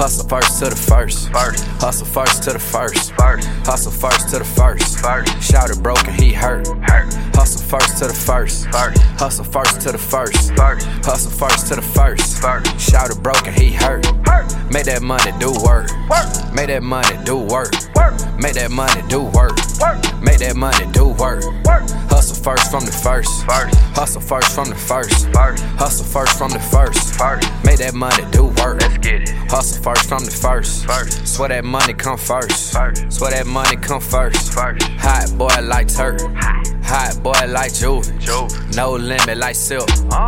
Hustle first to the first. Hustle first to the first. Hustle first to the first. Shouted broken, he hurt. Hustle first to the first. Hustle first to the first. Hustle first to the first. Shouted broken, he hurt. Make that money do work. Make that money do work. Make that money do work. Make that money do work. Hustle first from the first. Hustle first from the first. Hustle first from the first. Make that money do work. Let's get it. Hustle first from the first. Swear that money come first. Swear that money come first. Hot boy like Turk. Hot boy like Juve. No limit like Silk.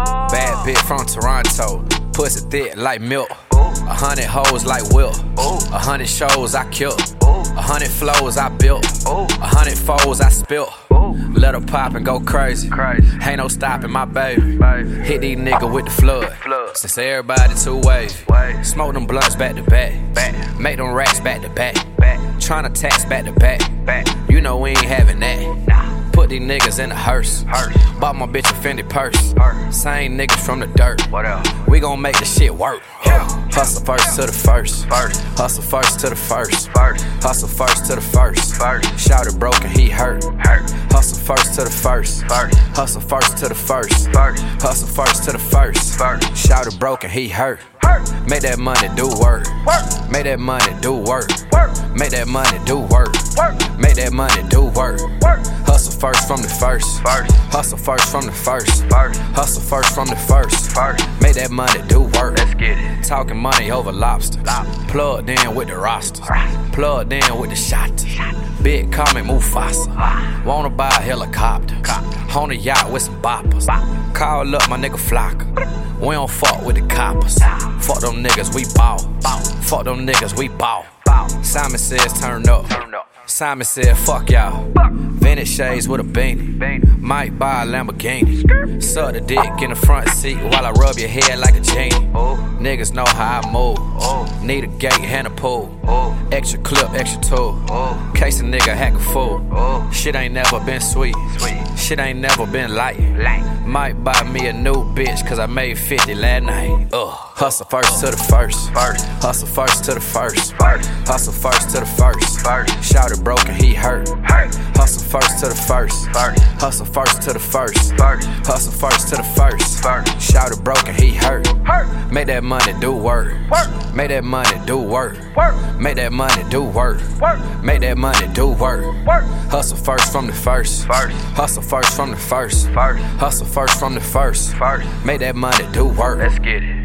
Bad bitch from Toronto. Pussy thick like milk. 100 hoes like Will. 100 shows I killed. 100 flows I built. 100 foes I spilt. Let her pop and go crazy. Ain't no stopping my baby. Hit these niggas with the flood. Since everybody two ways. Smoke them blunts back to back. Make them racks back to back. Tryna tax back to back. You know we ain't having that. Put these niggas in a hearse. Bought my bitch a Fendi purse. Same niggas from the dirt. We gon' make the shit work. Hustle first to the first. Hustle first to the first. Hustle first to the first. Shouted broken, he hurt. Hustle first to the first. Hustle first to the first. Hustle first to the first. Shouted broken, he hurt. Make that money do work. Make that money do work. Make that money do work. Make that money do work. Hustle first from the first. Hustle first from the first. Hustle first from the first. Make that money do work. Let's get it. Talking money over lobster. Plugged in with the rosters. Plugged in with the shot. Big call me Mufasa. Wanna buy a helicopter. On a yacht with some boppers. Call up my nigga Flocka. We don't fuck with the coppers. Fuck them niggas, we ball. Fuck them niggas, we ball. Simon says turn up. Simon said fuck y'all. Vintage shades with a beanie. Might buy a Lamborghini. Suck the dick in the front seat while I rub your head like a genie. Niggas know how I move. Need a gate and a pool. Extra clip, extra tool. Case a nigga hack a fool. Shit ain't never been sweet. Shit ain't never been light. Might buy me a new bitch cause I made 50 last night. Hustle first to the first. Hustle first to the first. Hustle first to the first. Shouted broken, he hurt. Hustle first to the first. Hustle first to the first. Hustle first to the first. Shouted broken, he hurt. Make that money do work. Make that money do work. Make that money do work. Make that money do work. Hustle first from the first. Hustle first from the first. Hustle first from the first. Make that money do work. Let's get it.